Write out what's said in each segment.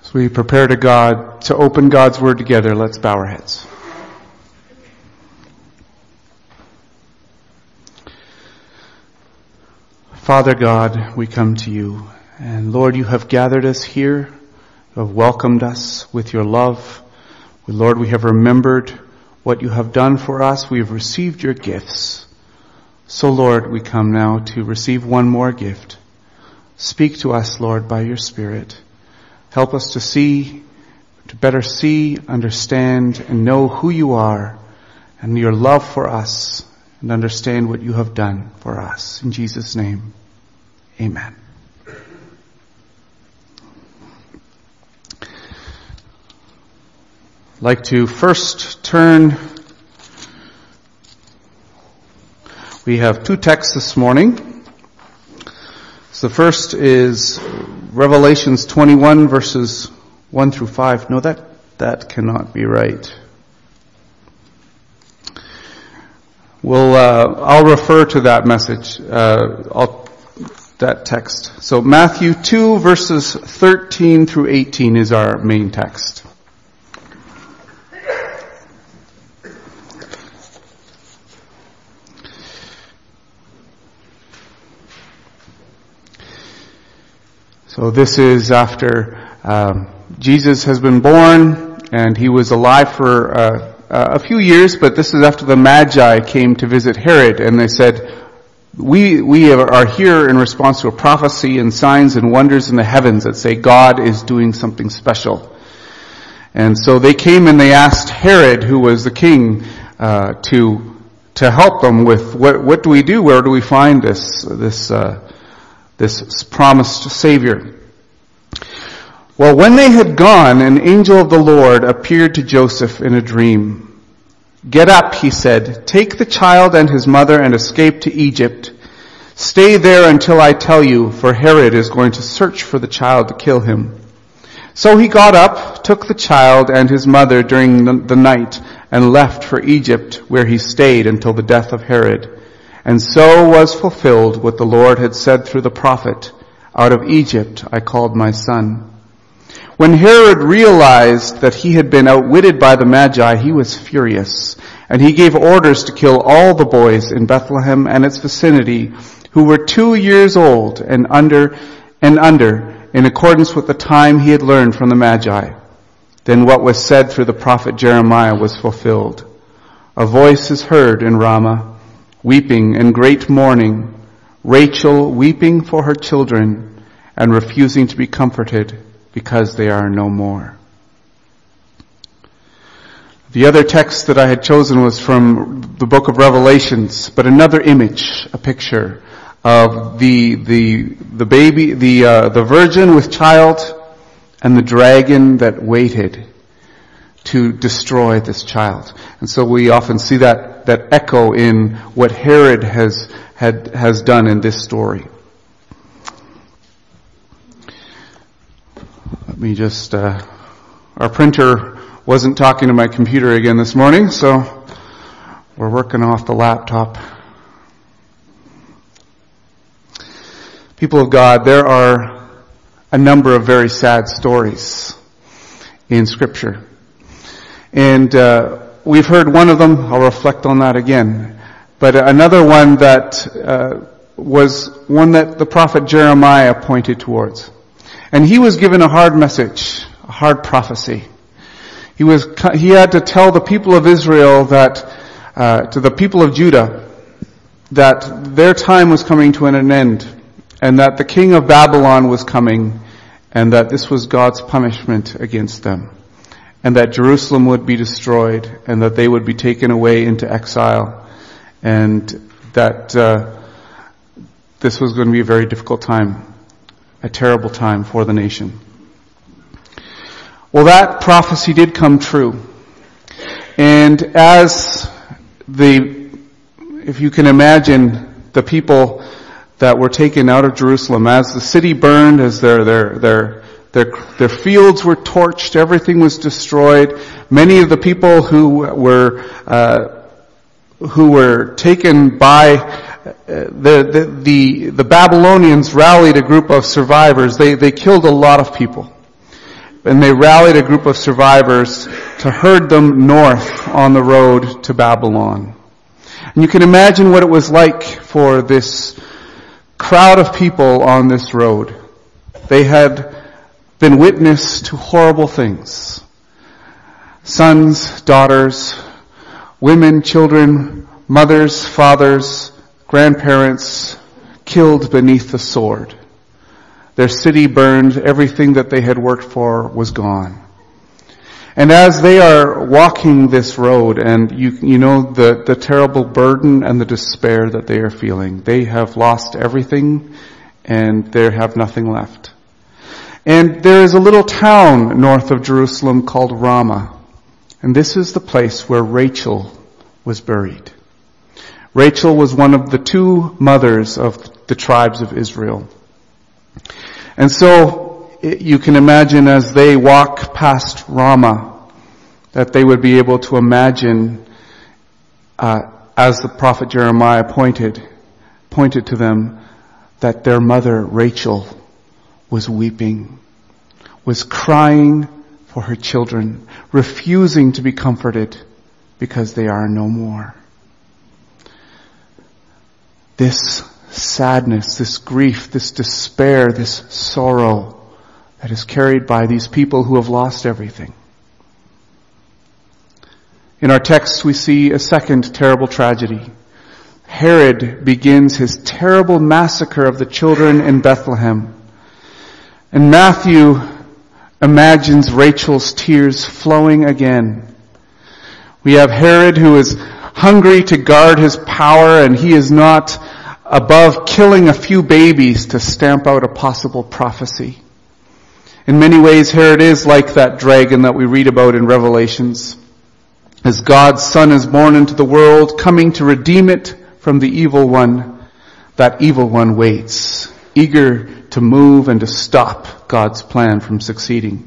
As we prepare to open God's Word together, let's bow our heads. Father God, we come to you. And Lord, you have gathered us here. You have welcomed us with your love. Lord, we have remembered what you have done for us. We have received your gifts. So Lord, we come now to receive one more gift. Speak to us, Lord, by your Spirit. Help us to better see, understand, and know who you are and your love for us, and understand what you have done for us. In Jesus' name, amen. I'd like to first turn. We have two texts this morning. So the first is Revelations 21 verses 1 through 5. No, that cannot be right. I'll refer to that message, that text. So Matthew 2 verses 13 through 18 is our main text. So this is after Jesus has been born, and he was alive for a few years, but this is after the Magi came to visit Herod, and they said, we are here in response to a prophecy and signs and wonders in the heavens that say God is doing something special. And so they came and they asked Herod, who was the king, to help them with what do we do? Where do we find this promised Savior? Well, when they had gone, an angel of the Lord appeared to Joseph in a dream. "Get up," he said, "take the child and his mother and escape to Egypt. Stay there until I tell you, for Herod is going to search for the child to kill him." So he got up, took the child and his mother during the night, and left for Egypt, where he stayed until the death of Herod. And so was fulfilled what the Lord had said through the prophet, "Out of Egypt I called my son." When Herod realized that he had been outwitted by the Magi, he was furious, and he gave orders to kill all the boys in Bethlehem and its vicinity who were 2 years old and under, in accordance with the time he had learned from the Magi. Then what was said through the prophet Jeremiah was fulfilled. "A voice is heard in Ramah, weeping and great mourning, Rachel weeping for her children and refusing to be comforted because they are no more." The other text that I had chosen was from the book of Revelations, but another image, a picture of the baby, the virgin with child, and the dragon that waited to destroy this child. And so we often see that echo in what Herod has done in this story. Let me just, our printer wasn't talking to my computer again this morning, so we're working off the laptop. People of God, there are a number of very sad stories in Scripture. And we've heard one of them. I'll reflect on that again. But another one that was one that the prophet Jeremiah pointed towards. And he was given a hard message, a hard prophecy. He had to tell the people of Israel that, to the people of Judah, that their time was coming to an end, and that the king of Babylon was coming, and that this was God's punishment against them, and that Jerusalem would be destroyed, and that they would be taken away into exile, and that this was going to be a very difficult time, a terrible time for the nation. Well, that prophecy did come true. And if you can imagine the people that were taken out of Jerusalem, as the city burned, as their fields were torched, everything was destroyed. Many of the people who were taken by the Babylonians rallied a group of survivors. They killed a lot of people. and they rallied a group of survivors to herd them north on the road to Babylon. And you can imagine what it was like for this crowd of people on this road. They had been witness to horrible things. Sons, daughters, women, children, mothers, fathers, grandparents killed beneath the sword. Their city burned. Everything that they had worked for was gone. And as they are walking this road, and you know the terrible burden and the despair that they are feeling. They have lost everything and they have nothing left. And there is a little town north of Jerusalem called Ramah. And this is the place where Rachel was buried. Rachel was one of the two mothers of the tribes of Israel. And so you can imagine as they walk past Ramah that they would be able to imagine, as the prophet Jeremiah pointed to them, that their mother Rachel was weeping, was crying for her children, refusing to be comforted because they are no more. This sadness, this grief, this despair, this sorrow that is carried by these people who have lost everything. In our text we see a second terrible tragedy. Herod begins his terrible massacre of the children in Bethlehem. And Matthew imagines Rachel's tears flowing again. We have Herod who is hungry to guard his power, and he is not above killing a few babies to stamp out a possible prophecy. In many ways, Herod is like that dragon that we read about in Revelations. As God's Son is born into the world, coming to redeem it from the evil one, that evil one waits, eager to move and to stop God's plan from succeeding.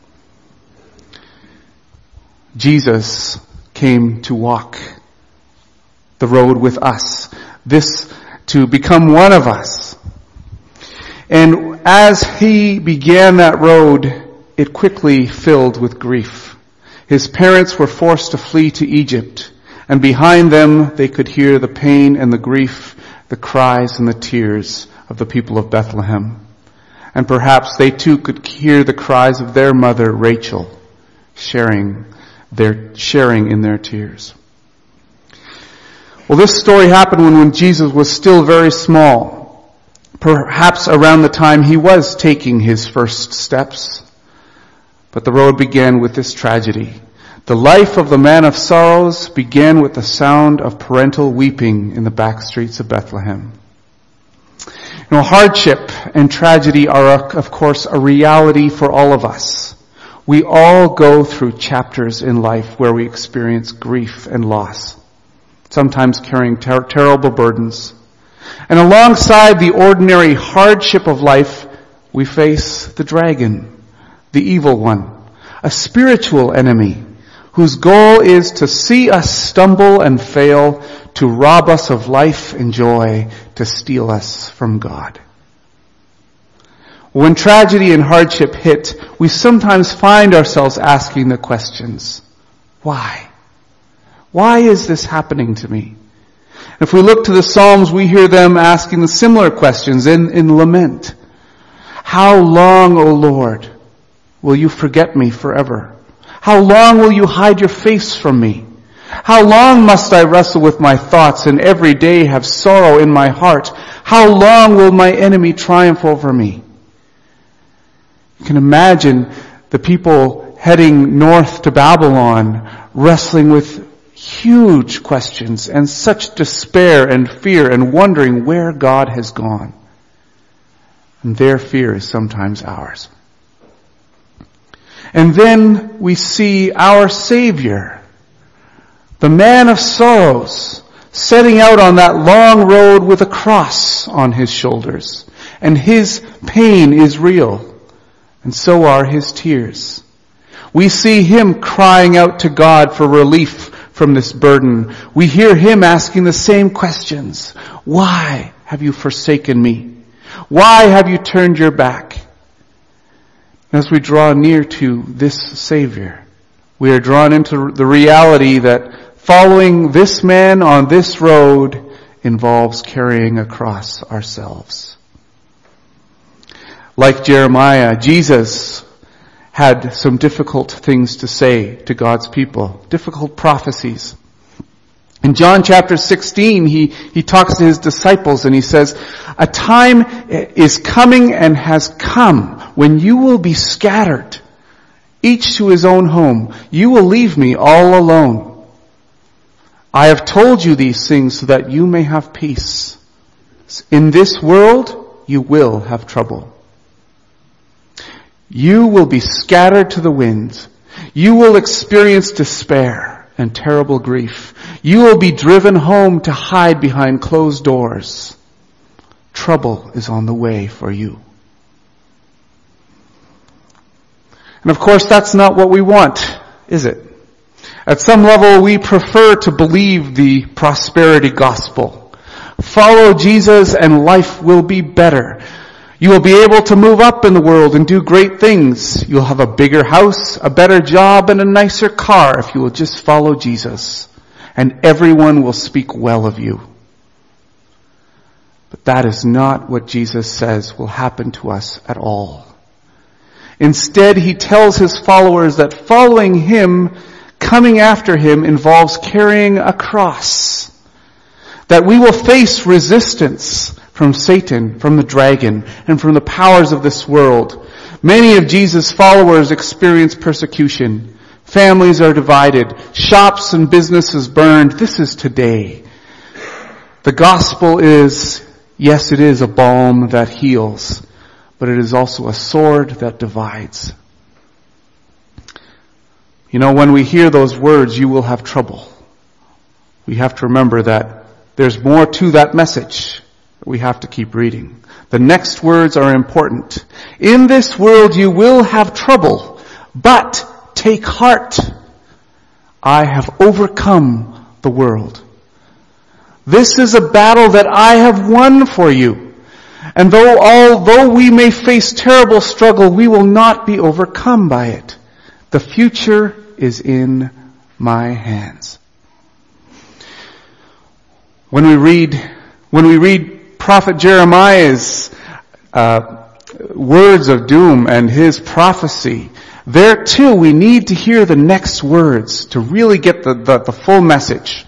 Jesus came to walk the road with us, to become one of us. And as he began that road, it quickly filled with grief. His parents were forced to flee to Egypt, and behind them they could hear the pain and the grief, the cries and the tears of the people of Bethlehem. And perhaps they too could hear the cries of their mother Rachel, sharing in their tears. Well, this story happened when Jesus was still very small, perhaps around the time he was taking his first steps. But the road began with this tragedy. The life of the man of sorrows began with the sound of parental weeping in the back streets of Bethlehem. You know, hardship and tragedy are, of course, a reality for all of us. We all go through chapters in life where we experience grief and loss, sometimes carrying terrible burdens. And alongside the ordinary hardship of life, we face the dragon, the evil one, a spiritual enemy whose goal is to see us stumble and fail, to rob us of life and joy, to steal us from God. When tragedy and hardship hit, we sometimes find ourselves asking the questions, why? Why is this happening to me? If we look to the Psalms, we hear them asking the similar questions in lament. How long, O Lord, will you forget me forever? How long will you hide your face from me? How long must I wrestle with my thoughts and every day have sorrow in my heart? How long will my enemy triumph over me? You can imagine the people heading north to Babylon wrestling with huge questions and such despair and fear and wondering where God has gone. And their fear is sometimes ours. And then we see our Savior, the man of sorrows, setting out on that long road with a cross on his shoulders. And his pain is real, and so are his tears. We see him crying out to God for relief from this burden. We hear him asking the same questions. Why have you forsaken me? Why have you turned your back? As we draw near to this Savior, we are drawn into the reality that following this man on this road involves carrying a cross ourselves. Like Jeremiah, Jesus had some difficult things to say to God's people, difficult prophecies. In John chapter 16, he talks to his disciples and he says, "A time is coming and has come when you will be scattered, each to his own home. You will leave me all alone. I have told you these things so that you may have peace. In this world, you will have trouble. You will be scattered to the winds. You will experience despair and terrible grief. You will be driven home to hide behind closed doors. Trouble is on the way for you." And of course, that's not what we want, is it? At some level, we prefer to believe the prosperity gospel. Follow Jesus and life will be better. You will be able to move up in the world and do great things. You'll have a bigger house, a better job, and a nicer car if you will just follow Jesus. And everyone will speak well of you. But that is not what Jesus says will happen to us at all. Instead, he tells his followers that following him, coming after him, involves carrying a cross. That we will face resistance from Satan, from the dragon, and from the powers of this world. Many of Jesus' followers experience persecution. Families are divided. Shops and businesses burned. This is today. The gospel is, yes, it is a balm that heals, but it is also a sword that divides. You know, when we hear those words, you will have trouble. We have to remember that there's more to that message. We have to keep reading. The next words are important. In this world you will have trouble, but take heart. I have overcome the world. This is a battle that I have won for you. And although we may face terrible struggle, we will not be overcome by it. The future is in my hands. When we read Prophet Jeremiah's words of doom and his prophecy, there too we need to hear the next words to really get the full message.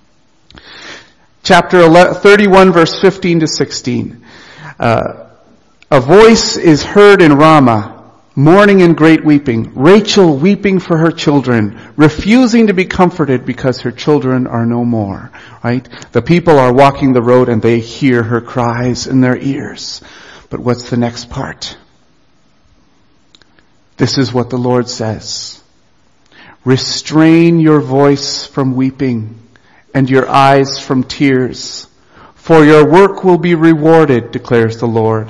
Chapter 31 verse 15 to 16. A voice is heard in Ramah, mourning and great weeping. Rachel weeping for her children, refusing to be comforted because her children are no more. Right? The people are walking the road and they hear her cries in their ears. But what's the next part? This is what the Lord says. Restrain your voice from weeping and your eyes from tears, for your work will be rewarded, declares the Lord.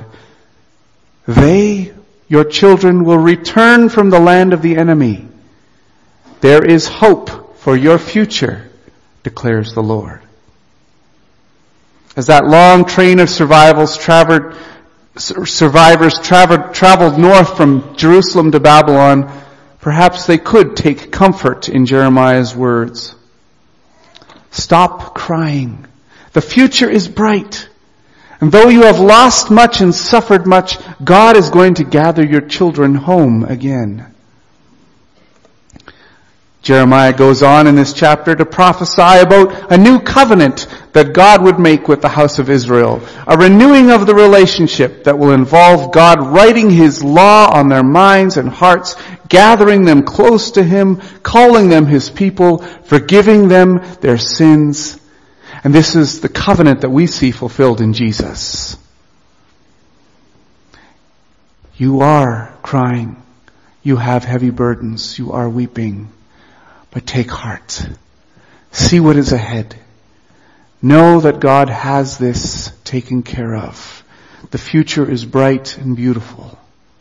Your children will return from the land of the enemy. There is hope for your future, declares the Lord. As that long train of survivors traveled north from Jerusalem to Babylon, perhaps they could take comfort in Jeremiah's words. Stop crying. The future is bright. And though you have lost much and suffered much, God is going to gather your children home again. Jeremiah goes on in this chapter to prophesy about a new covenant that God would make with the house of Israel. A renewing of the relationship that will involve God writing His law on their minds and hearts, gathering them close to Him, calling them His people, forgiving them their sins. And this is the covenant that we see fulfilled in Jesus. You are crying. You have heavy burdens. You are weeping. But take heart. See what is ahead. Know that God has this taken care of. The future is bright and beautiful.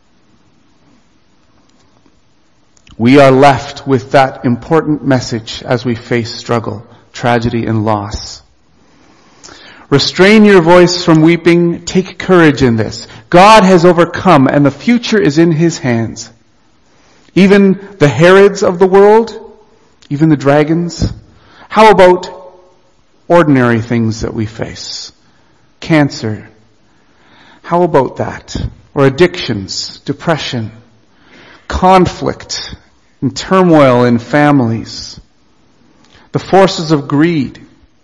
We are left with that important message as we face struggle, tragedy, and loss. Restrain your voice from weeping. Take courage in this. God has overcome, and the future is in His hands. Even the Herods of the world, even the dragons. How about ordinary things that we face? Cancer. How about that? Or addictions, depression, conflict, and turmoil in families. The forces of greed.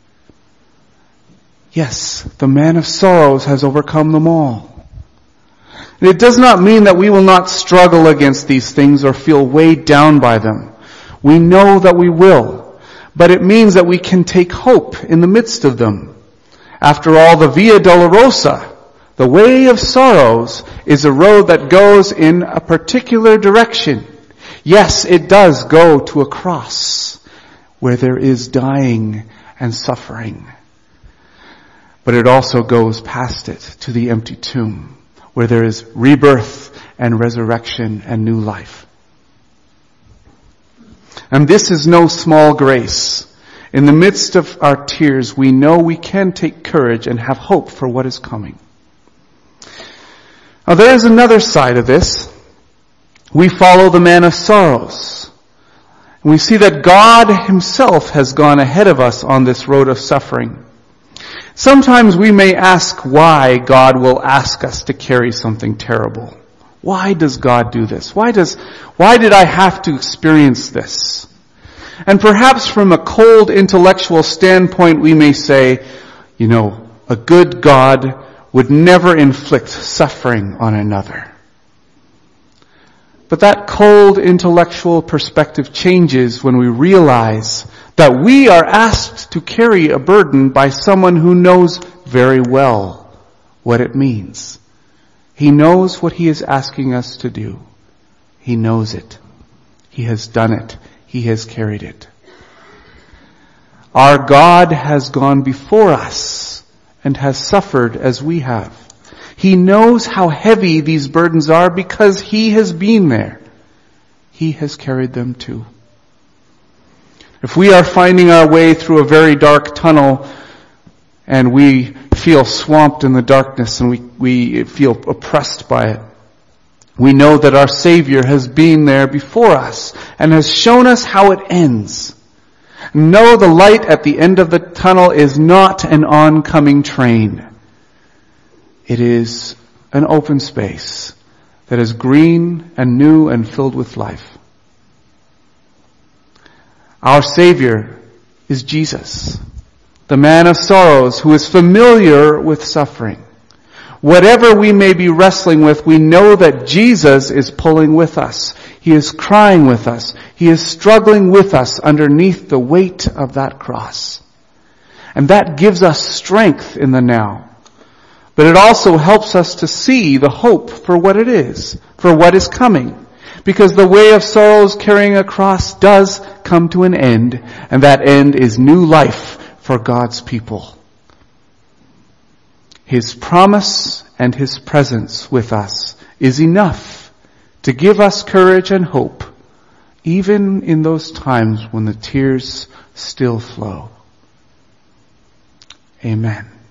Yes, the man of sorrows has overcome them all. And it does not mean that we will not struggle against these things or feel weighed down by them. We know that we will. But it means that we can take hope in the midst of them. After all, the Via Dolorosa, the way of sorrows, is a road that goes in a particular direction. Yes, it does go to a cross where there is dying and suffering. But it also goes past it to the empty tomb, where there is rebirth and resurrection and new life. And this is no small grace. In the midst of our tears, we know we can take courage and have hope for what is coming. Now there is another side of this. We follow the man of sorrows. And we see that God Himself has gone ahead of us on this road of suffering. Sometimes we may ask why God will ask us to carry something terrible. Why does God do this? Why did I have to experience this? And perhaps from a cold intellectual standpoint we may say, a good God would never inflict suffering on another. But that cold intellectual perspective changes when we realize that we are asked to carry a burden by someone who knows very well what it means. He knows what He is asking us to do. He knows it. He has done it. He has carried it. Our God has gone before us and has suffered as we have. He knows how heavy these burdens are because He has been there. He has carried them too. If we are finding our way through a very dark tunnel and we feel swamped in the darkness and we feel oppressed by it, we know that our Savior has been there before us and has shown us how it ends. No, the light at the end of the tunnel is not an oncoming train. It is an open space that is green and new and filled with life. Our Savior is Jesus, the man of sorrows who is familiar with suffering. Whatever we may be wrestling with, we know that Jesus is pulling with us. He is crying with us. He is struggling with us underneath the weight of that cross. And that gives us strength in the now. But it also helps us to see the hope for what it is, for what is coming. Because the way of sorrows carrying a cross does come to an end, and that end is new life for God's people. His promise and His presence with us is enough to give us courage and hope, even in those times when the tears still flow. Amen.